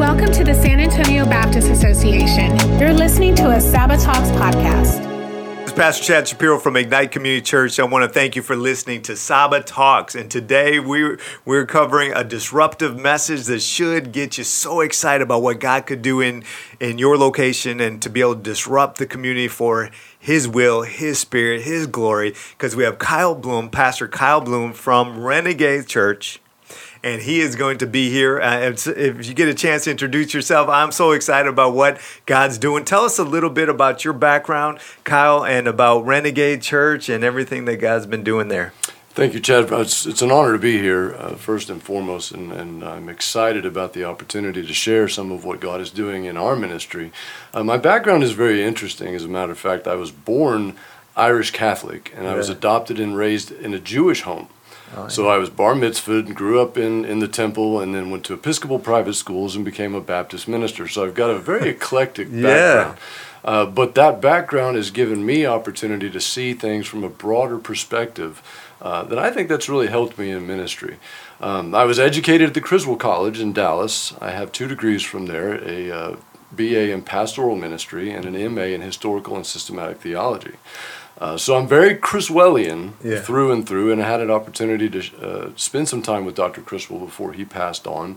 Welcome to the San Antonio Baptist Association. You're listening to a Sabbath Talks podcast. This is Pastor Chad Shapiro from Ignite Community Church. I want to thank you for listening to Sabbath Talks. And today we're covering a disruptive message that should get you so excited about what God could do in your location and to be able to disrupt the community for His will, His Spirit, His glory. Because we have Kyle Bloom, Pastor Kyle Bloom from Renegade Church. And he is going to be here. If you get a chance to introduce yourself, I'm so excited about what God's doing. Tell us a little bit about your background, Kyle, and about Renegade Church and everything that God's been doing there. Thank you, Chad. It's an honor to be here, first and foremost, and I'm excited about the opportunity to share some of what God is doing in our ministry. My background is very interesting. As a matter of fact, I was born Irish Catholic, and I was adopted and raised in a Jewish home. So I was bar mitzvahed and grew up in the temple and then went to Episcopal private schools and became a Baptist minister. So I've got a very eclectic background. But that background has given me opportunity to see things from a broader perspective that I think that's really helped me in ministry. I was educated at the Criswell College in Dallas. I have 2 degrees from there, a BA in pastoral ministry and an MA in historical and systematic theology. So I'm very Criswellian through and through, and I had an opportunity to spend some time with Dr. Criswell before he passed on.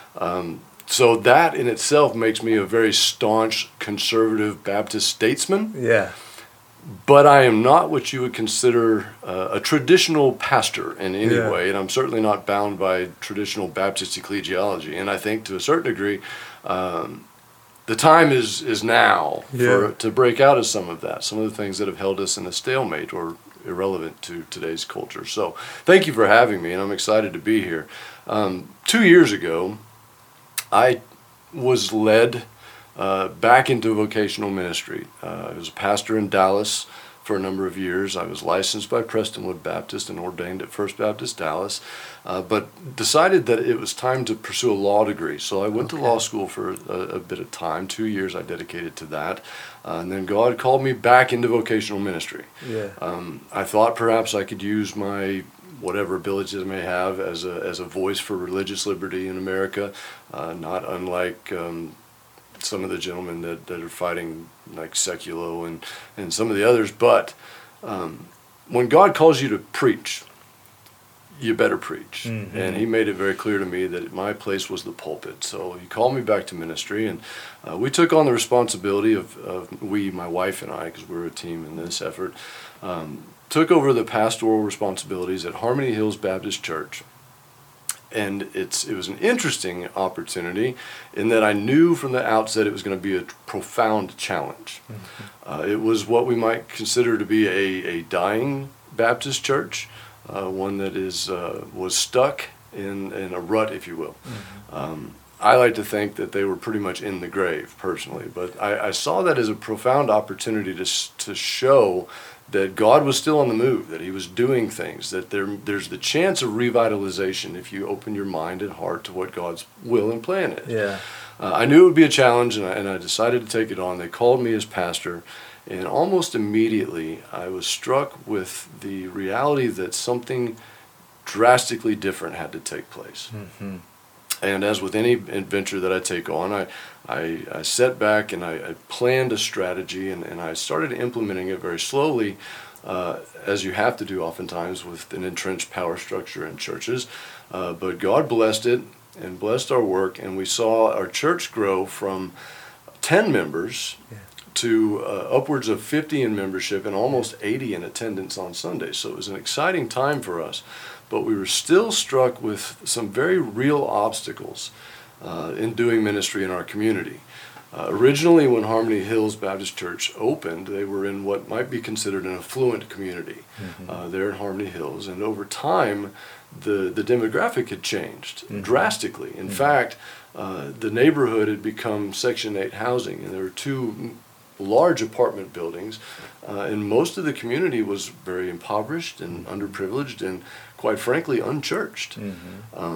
So that in itself makes me a very staunch conservative Baptist statesman. Yeah. But I am not what you would consider a traditional pastor in any way, and I'm certainly not bound by traditional Baptist ecclesiology. And I think to a certain degree, the time is now to break out of some of that, some of the things that have held us in a stalemate or irrelevant to today's culture. So thank you for having me, and I'm excited to be here. 2 years ago, I was led back into vocational ministry. I was a pastor in Dallas for a number of years. I was licensed by Prestonwood Baptist and ordained at First Baptist Dallas, but decided that it was time to pursue a law degree. So I went to law school for a bit of time, 2 years I dedicated to that, and then God called me back into vocational ministry. I thought perhaps I could use my whatever abilities I may have as a voice for religious liberty in America, not unlike some of the gentlemen that are fighting like Sekulow and some of the others. But when God calls you to preach, you better preach. Mm-hmm. And he made it very clear to me that my place was the pulpit. So he called me back to ministry, and we took on the responsibility of my wife and I, because we're a team in this effort, took over the pastoral responsibilities at Harmony Hills Baptist Church. And it was an interesting opportunity in that I knew from the outset it was going to be a profound challenge. Mm-hmm. It was what we might consider to be a dying Baptist church, one that was stuck in a rut, if you will. Mm-hmm. I like to think that they were pretty much in the grave, personally. But I saw that as a profound opportunity to show that God was still on the move, that he was doing things, that there's the chance of revitalization if you open your mind and heart to what God's will and plan is. Yeah. I knew it would be a challenge, and I decided to take it on. They called me as pastor, and almost immediately I was struck with the reality that something drastically different had to take place. Mm-hmm. And as with any adventure that I take on, I sat back and I planned a strategy, and I started implementing it very slowly, as you have to do oftentimes with an entrenched power structure in churches. But God blessed it and blessed our work, and we saw our church grow from 10 members to upwards of 50 in membership and almost 80 in attendance on Sundays. So it was an exciting time for us. But we were still struck with some very real obstacles in doing ministry in our community. Originally, when Harmony Hills Baptist Church opened, they were in what might be considered an affluent community there in Harmony Hills. And over time, the demographic had changed drastically. In fact, the neighborhood had become Section 8 housing, and there were 2 large apartment buildings, and most of the community was very impoverished and underprivileged and, quite frankly, unchurched. Mm-hmm.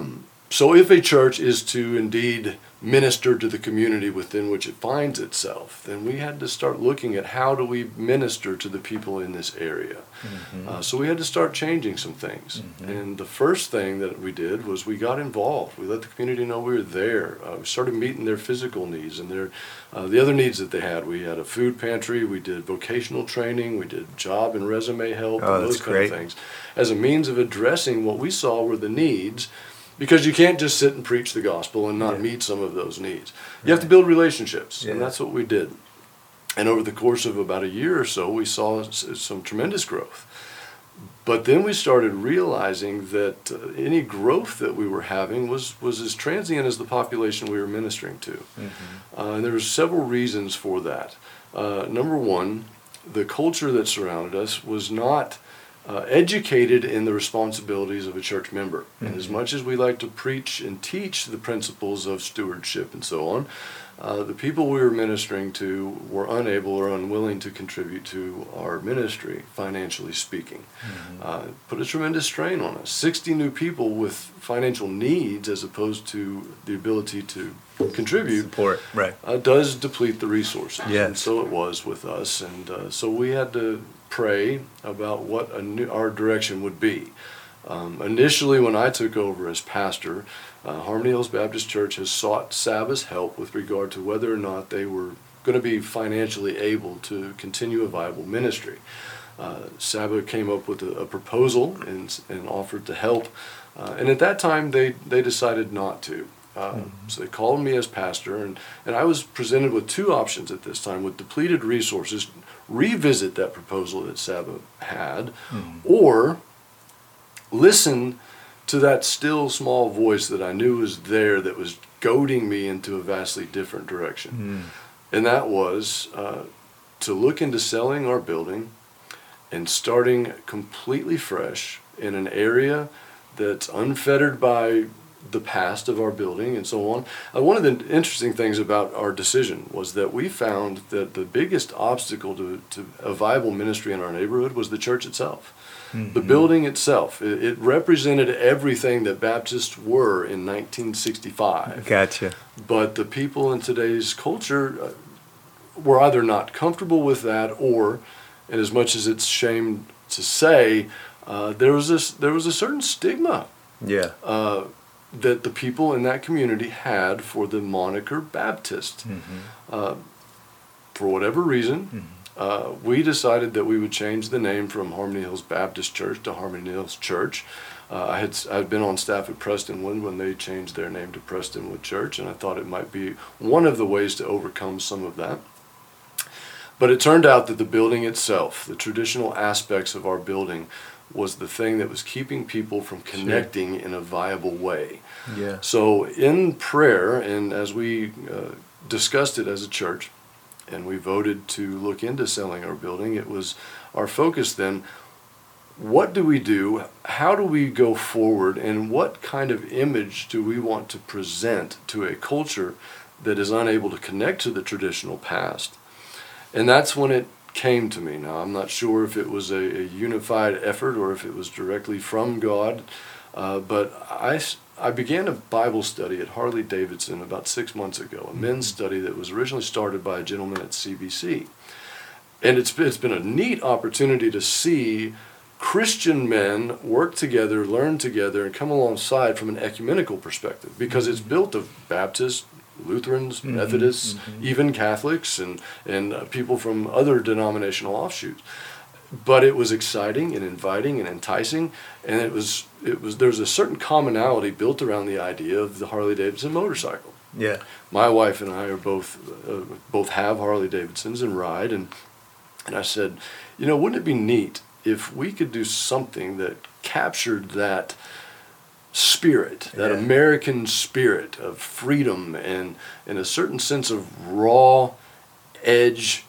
So if a church is to indeed minister to the community within which it finds itself, then we had to start looking at how do we minister to the people in this area. So we had to start changing some things. And the first thing that we did was we got involved. We let the community know we were there. We started meeting their physical needs and their the other needs that they had. We had a food pantry. We did vocational training. We did job and resume help and those kind of things as a means of addressing what we saw were the needs. Because you can't just sit and preach the gospel and not meet some of those needs. You have to build relationships, and that's what we did. And over the course of about a year or so, we saw some tremendous growth. But then we started realizing that any growth that we were having was as transient as the population we were ministering to. And there were several reasons for that. Number one, the culture that surrounded us was not educated in the responsibilities of a church member. And as much as we like to preach and teach the principles of stewardship and so on, the people we were ministering to were unable or unwilling to contribute to our ministry, financially speaking. Put a tremendous strain on us. 60 new people with financial needs as opposed to the ability to contribute support, does deplete the resources. Yes. And so it was with us. And so we had to pray about what our direction would be. Initially, when I took over as pastor, Harmony Hills Baptist Church has sought Saba's help with regard to whether or not they were going to be financially able to continue a viable ministry. Saba came up with a proposal and offered to help, and at that time they decided not to. So they called me as pastor, and I was presented with two options at this time: with depleted resources, revisit that proposal that Saba had, or listen to that still small voice that I knew was there that was goading me into a vastly different direction. And that was to look into selling our building and starting completely fresh in an area that's unfettered by the past of our building and so on. One of the interesting things about our decision was that we found that the biggest obstacle to a viable ministry in our neighborhood was the church itself. The building itself. It represented everything that Baptists were in 1965. Gotcha. But the people in today's culture were either not comfortable with that, or, and as much as it's shame to say, there was a certain stigma that the people in that community had for the moniker Baptist. For whatever reason, we decided that we would change the name from Harmony Hills Baptist Church to Harmony Hills Church. I'd been on staff at Prestonwood when they changed their name to Prestonwood Church, and I thought it might be one of the ways to overcome some of that. But it turned out that the building itself, the traditional aspects of our building, was the thing that was keeping people from connecting in a viable way. So in prayer, and as we discussed it as a church, and we voted to look into selling our building, it was our focus then, what do we do, how do we go forward, and what kind of image do we want to present to a culture that is unable to connect to the traditional past? And that's when it came to me. Now, I'm not sure if it was a unified effort or if it was directly from God, but I began a Bible study at Harley-Davidson about 6 months ago, a men's study that was originally started by a gentleman at CBC. And it's been a neat opportunity to see Christian men work together, learn together, and come alongside from an ecumenical perspective, because it's built of Baptists, Lutherans, Methodists, even Catholics, and people from other denominational offshoots. But it was exciting and inviting and enticing, and there was a certain commonality built around the idea of the Harley-Davidson motorcycle. My wife and I are both have Harley-Davidsons and ride, and I said, wouldn't it be neat if we could do something that captured that spirit, that American spirit of freedom and a certain sense of raw edge,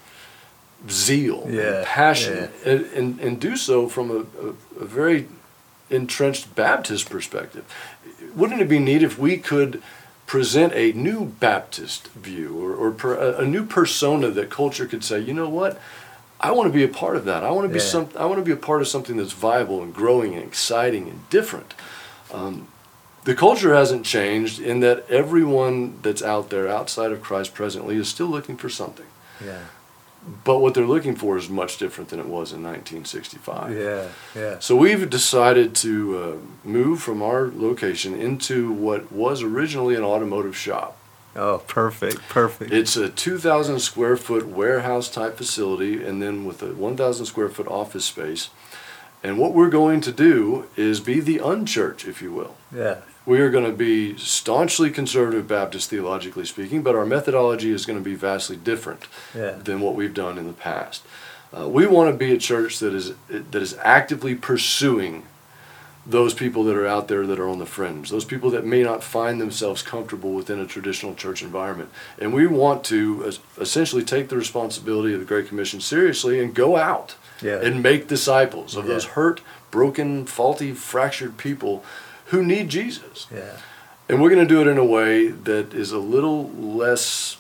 zeal, and passion, and do so from a very entrenched Baptist perspective. Wouldn't it be neat if we could present a new Baptist view or a new persona that culture could say, you know what? I want to be a part of that. I want to be I want to be a part of something that's viable and growing and exciting and different. The culture hasn't changed in that everyone that's out there outside of Christ presently is still looking for something. Yeah. But what they're looking for is much different than it was in 1965. Yeah. So we've decided to move from our location into what was originally an automotive shop. Oh, perfect. It's a 2,000 square foot warehouse type facility, and then with a 1,000 square foot office space. And what we're going to do is be the unchurch, if you will. Yeah. We are going to be staunchly conservative Baptist theologically speaking, but our methodology is going to be vastly different than what we've done in the past. We want to be a church that is actively pursuing those people that are out there that are on the fringe, those people that may not find themselves comfortable within a traditional church environment. And we want to essentially take the responsibility of the Great Commission seriously and go out and make disciples of those hurt, broken, faulty, fractured people who need Jesus. Yeah. And we're going to do it in a way that is a little less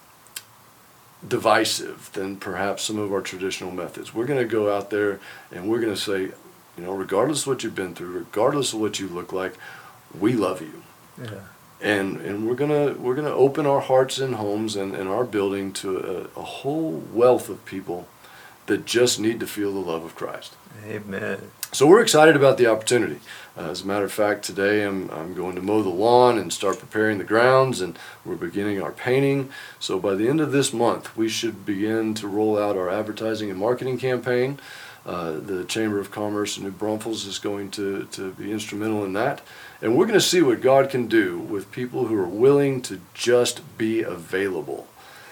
divisive than perhaps some of our traditional methods. We're going to go out there and we're going to say, regardless of what you've been through, regardless of what you look like, we love you. Yeah. And we're gonna open our hearts and homes and our building to a whole wealth of people that just need to feel the love of Christ. Amen. So we're excited about the opportunity. As a matter of fact, today I'm going to mow the lawn and start preparing the grounds, and we're beginning our painting. So by the end of this month, we should begin to roll out our advertising and marketing campaign. The Chamber of Commerce in New Braunfels is going to be instrumental in that. And we're going to see what God can do with people who are willing to just be available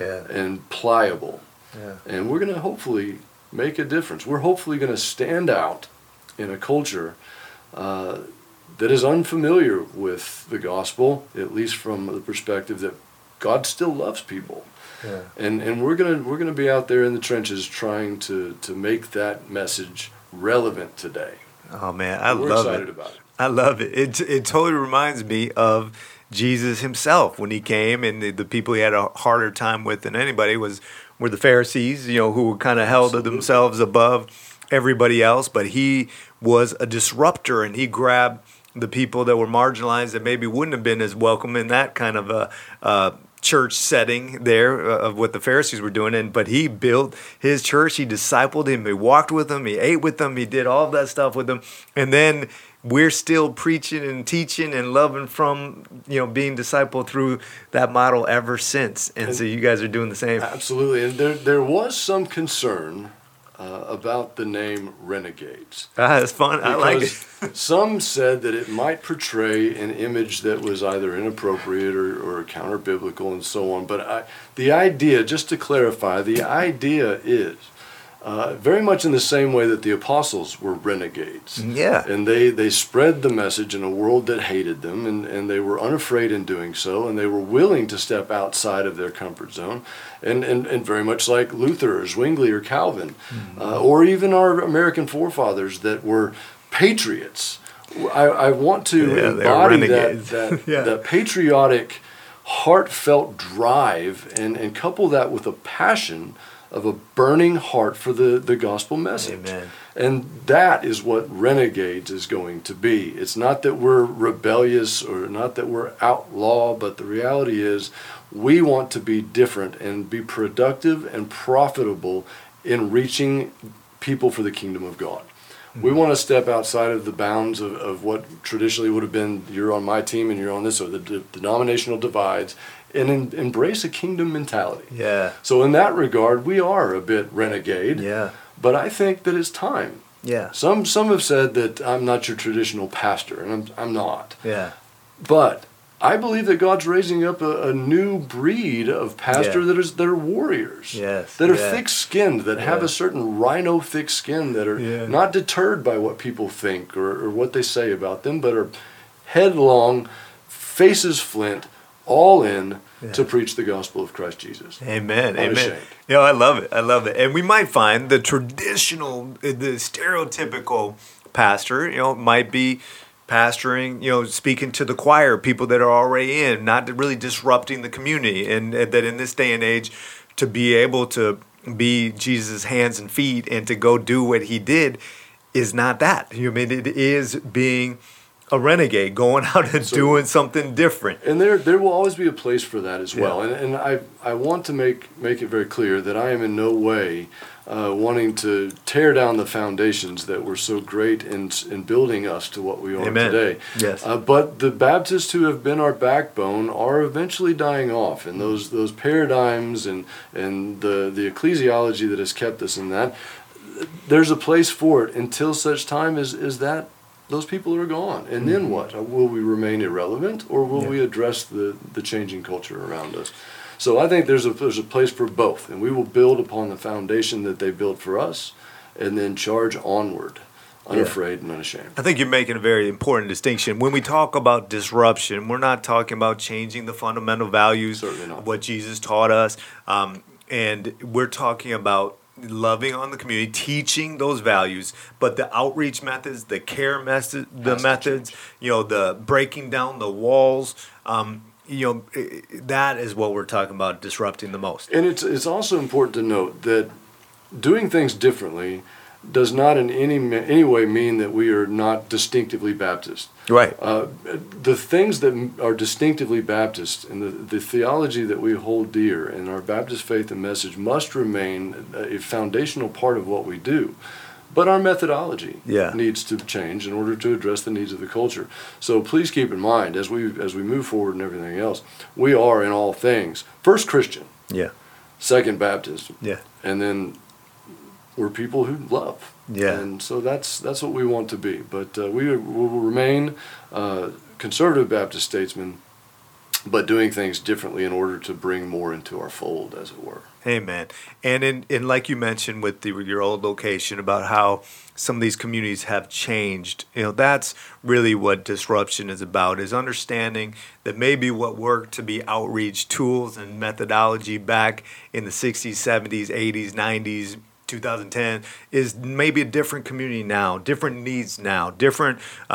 and pliable. Yeah. And we're going to hopefully make a difference. We're hopefully going to stand out in a culture that is unfamiliar with the gospel, at least from the perspective that God still loves people. Yeah. And we're gonna be out there in the trenches trying to make that message relevant today. Oh man, I love it. We're excited about it. I love it. It totally reminds me of Jesus himself when he came, and the people he had a harder time with than anybody were the Pharisees, who were kind of held to themselves above everybody else. But he was a disruptor, and he grabbed the people that were marginalized that maybe wouldn't have been as welcome in that kind of a church setting there of what the Pharisees were doing. But he built his church. He discipled him. He walked with them. He ate with them. He did all that stuff with them. And then we're still preaching and teaching and loving from, being discipled through that model ever since. And so you guys are doing the same. Absolutely. And there was some concern about the name Renegades. That's fun. I like it. Some said that it might portray an image that was either inappropriate or counter-biblical and so on. But the idea, just to clarify, the idea is very much in the same way that the apostles were renegades. Yeah. And they spread the message in a world that hated them, and they were unafraid in doing so, and they were willing to step outside of their comfort zone. And very much like Luther or Zwingli or Calvin, or even our American forefathers that were patriots. I want to embody that patriotic, heartfelt drive and couple that with a passion of a burning heart for the gospel message. Amen. And that is what Renegades is going to be. It's not that we're rebellious or not that we're outlaw, but the reality is we want to be different and be productive and profitable in reaching people for the kingdom of God. Mm-hmm. We want to step outside of the bounds of what traditionally would have been you're on my team and you're on this, or the denominational divides, and embrace a kingdom mentality. Yeah. So in that regard, we are a bit renegade. Yeah. But I think that it's time. Yeah. Some have said that I'm not your traditional pastor, and I'm not. Yeah. But I believe that God's raising up a new breed of pastor that are warriors. Yes. That are thick-skinned, that have a certain rhino thick skin, that are not deterred by what people think or what they say about them, but are headlong, faces flint, all in to preach the gospel of Christ Jesus. Amen. Unashamed. Amen. I love it. I love it. And we might find the traditional, the stereotypical pastor, might be pastoring, speaking to the choir, people that are already in, not really disrupting the community. And that in this day and age, to be able to be Jesus' hands and feet and to go do what he did is not that. It is being a renegade going out and doing something different. And there will always be a place for that as well. And I want to make it very clear that I am in no way wanting to tear down the foundations that were so great in building us to what we are today. Yes. But the Baptists who have been our backbone are eventually dying off, and those paradigms and the ecclesiology that has kept us in that, there's a place for it until such time as that those people are gone. And then what? Will we remain irrelevant, or will we address the changing culture around us? So I think there's a place for both, and we will build upon the foundation that they built for us, and then charge onward, unafraid and unashamed. I think you're making a very important distinction. When we talk about disruption, we're not talking about changing the fundamental values of what Jesus taught us, and we're talking about loving on the community, teaching those values, but the outreach methods, the care methods, the breaking down the walls, that is what we're talking about disrupting the most. And it's also important to note that doing things differently does not in any way mean that we are not distinctively Baptist. Right. The things that are distinctively Baptist and the theology that we hold dear and our Baptist faith and message must remain a foundational part of what we do. But our methodology needs to change in order to address the needs of the culture. So please keep in mind, as we move forward and everything else, we are in all things first Christian, second Baptist, and then we're people who love. And so that's what we want to be. But we will remain conservative Baptist statesmen, but doing things differently in order to bring more into our fold, as it were. Amen. And in like you mentioned with your old location about how some of these communities have changed, that's really what disruption is about, is understanding that maybe what worked to be outreach tools and methodology back in the 60s, 70s, 80s, 90s, 2010 is maybe a different community now, different needs now, different,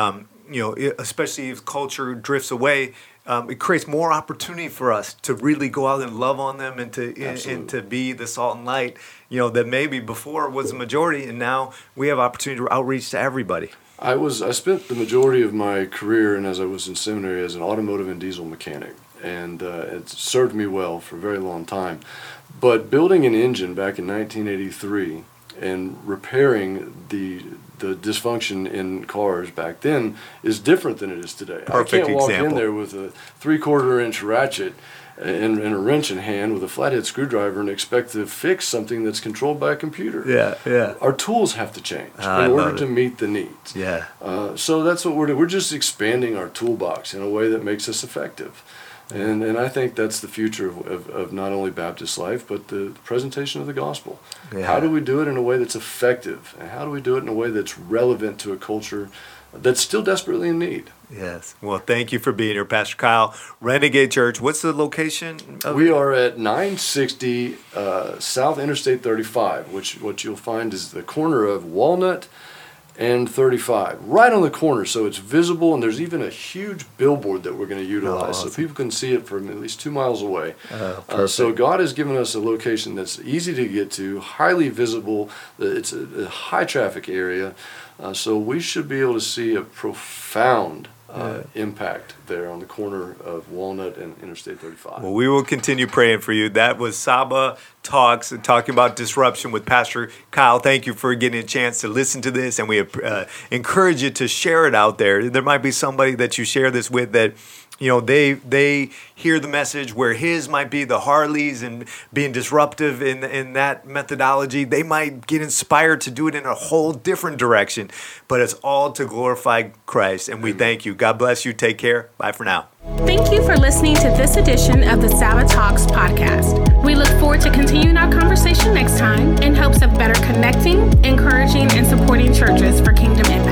especially if culture drifts away. It creates more opportunity for us to really go out and love on them and to be the salt and light, that maybe before was the majority, and now we have opportunity to outreach to everybody. I spent the majority of my career, and as I was in seminary, as an automotive and diesel mechanic, and it served me well for a very long time. But building an engine back in 1983 and repairing the dysfunction in cars back then is different than it is today. Perfect I can't walk example. in there with a 3/4 inch ratchet and a wrench in hand with a flathead screwdriver and expect to fix something that's controlled by a computer. Our tools have to change in order to meet the needs. So that's what we're doing. We're just expanding our toolbox in a way that makes us effective. And I think that's the future of not only Baptist life, but the presentation of the gospel. How do we do it in a way that's effective? And how do we do it in a way that's relevant to a culture that's still desperately in need? Yes. Well, thank you for being here, Pastor Kyle. Renegade Church, what's the location? We are at 960 South Interstate 35, which what you'll find is the corner of Walnut and 35, right on the corner, so it's visible, and there's even a huge billboard that we're going to utilize, so people can see it from at least 2 miles away. So God has given us a location that's easy to get to, highly visible. It's a high traffic area, so we should be able to see a profound impact there on the corner of Walnut and Interstate 35. Well, we will continue praying for you. That was Saba Talks, talking about disruption with Pastor Kyle. Thank you for getting a chance to listen to this, and we encourage you to share it out there. There might be somebody that you share this with that they hear the message where his might be the Harleys and being disruptive in that methodology. They might get inspired to do it in a whole different direction, but it's all to glorify Christ. And we thank you. God bless you. Take care. Bye for now. Thank you for listening to this edition of the Saba Talks podcast. We look forward to continuing our conversation next time in hopes of better connecting, encouraging, and supporting churches for kingdom impact.